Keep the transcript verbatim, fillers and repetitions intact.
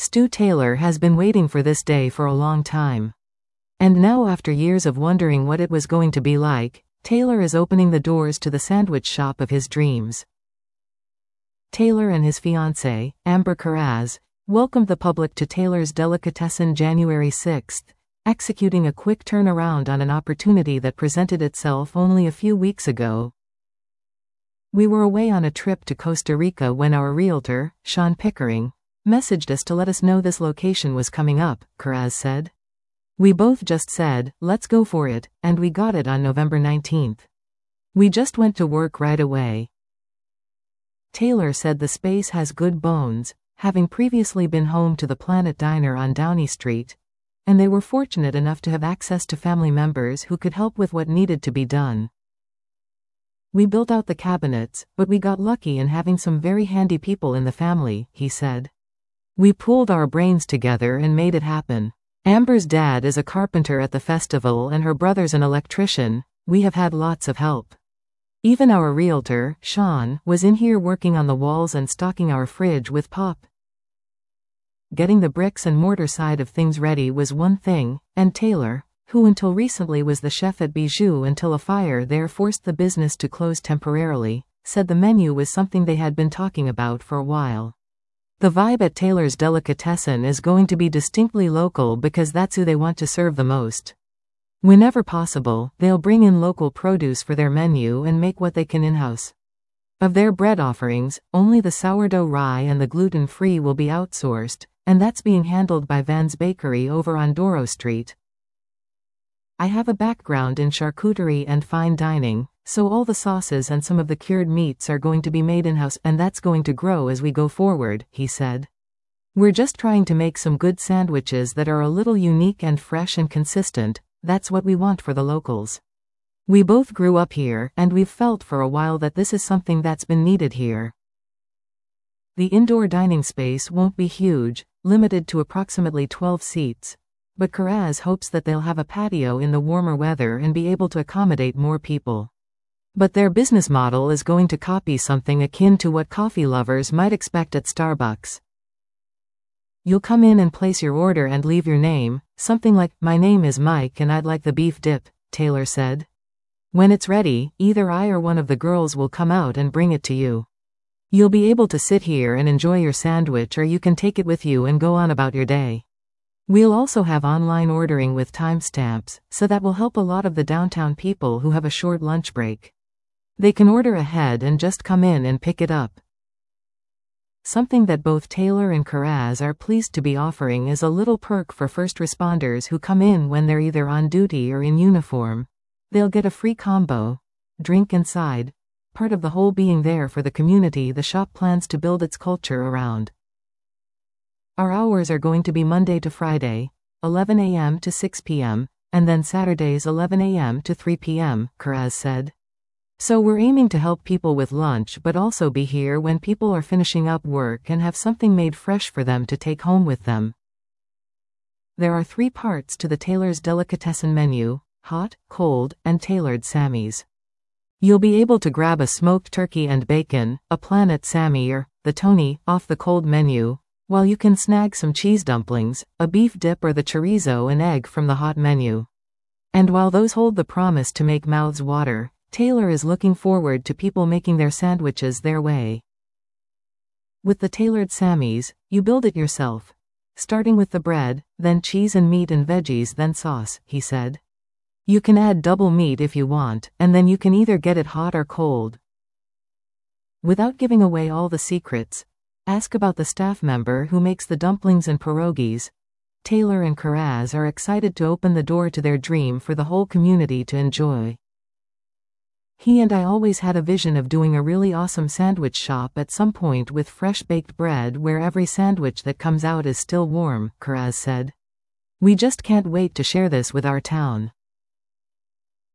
Stu Taylor has been waiting for this day for a long time. And now, after years of wondering what it was going to be like, Taylor is opening the doors to the sandwich shop of his dreams. Taylor and his fiancée, Amber Karaz, welcomed the public to Taylor's Delicatessen January sixth, executing a quick turnaround on an opportunity that presented itself only a few weeks ago. "We were away on a trip to Costa Rica when our realtor, Sean Pickering, messaged us to let us know this location was coming up," Karaz said. "We both just said, let's go for it, and we got it on November nineteenth. We just went to work right away." Taylor said the space has good bones, having previously been home to the Planet Diner on Downey Street, and they were fortunate enough to have access to family members who could help with what needed to be done. "We built out the cabinets, but we got lucky in having some very handy people in the family," he said. "We pooled our brains together and made it happen. Amber's dad is a carpenter at the festival and her brother's an electrician. We have had lots of help. Even our realtor, Sean, was in here working on the walls and stocking our fridge with pop." Getting the bricks and mortar side of things ready was one thing, and Taylor, who until recently was the chef at Bijou until a fire there forced the business to close temporarily, said the menu was something they had been talking about for a while. The vibe at Taylor's Delicatessen is going to be distinctly local because that's who they want to serve the most. Whenever possible, they'll bring in local produce for their menu and make what they can in-house. Of their bread offerings, only the sourdough rye and the gluten-free will be outsourced, and that's being handled by Van's Bakery over on Doro Street. "I have a background in charcuterie and fine dining, so all the sauces and some of the cured meats are going to be made in-house, and that's going to grow as we go forward," he said. "We're just trying to make some good sandwiches that are a little unique and fresh and consistent. That's what we want for the locals. We both grew up here, and we've felt for a while that this is something that's been needed here." The indoor dining space won't be huge, limited to approximately twelve seats, but Karaz hopes that they'll have a patio in the warmer weather and be able to accommodate more people. But their business model is going to copy something akin to what coffee lovers might expect at Starbucks. "You'll come in and place your order and leave your name, something like, 'My name is Mike and I'd like the beef dip,'" Taylor said. "When it's ready, either I or one of the girls will come out and bring it to you. You'll be able to sit here and enjoy your sandwich, or you can take it with you and go on about your day. We'll also have online ordering with timestamps, so that will help a lot of the downtown people who have a short lunch break. They can order ahead and just come in and pick it up." Something that both Taylor and Karaz are pleased to be offering is a little perk for first responders who come in when they're either on duty or in uniform. They'll get a free combo, drink and side, part of the whole being there for the community the shop plans to build its culture around. "Our hours are going to be Monday to Friday, eleven a m to six p m, and then Saturdays eleven a m to three p m, Karaz said. "So we're aiming to help people with lunch but also be here when people are finishing up work and have something made fresh for them to take home with them." There are three parts to the Taylor's Delicatessen menu: hot, cold, and tailored Sammys. You'll be able to grab a smoked turkey and bacon, a Planet Sammy or the Tony, off the cold menu, while you can snag some cheese dumplings, a beef dip or the chorizo and egg from the hot menu. And while those hold the promise to make mouths water, Taylor is looking forward to people making their sandwiches their way. With the tailored Sammys, you build it yourself. Starting with the bread, then cheese and meat and veggies, then sauce, he said. You can add double meat if you want, and then you can either get it hot or cold. Without giving away all the secrets, ask about the staff member who makes the dumplings and pierogies. Taylor and Karaz are excited to open the door to their dream for the whole community to enjoy. "He and I always had a vision of doing a really awesome sandwich shop at some point with fresh baked bread where every sandwich that comes out is still warm," Karaz said. "We just can't wait to share this with our town."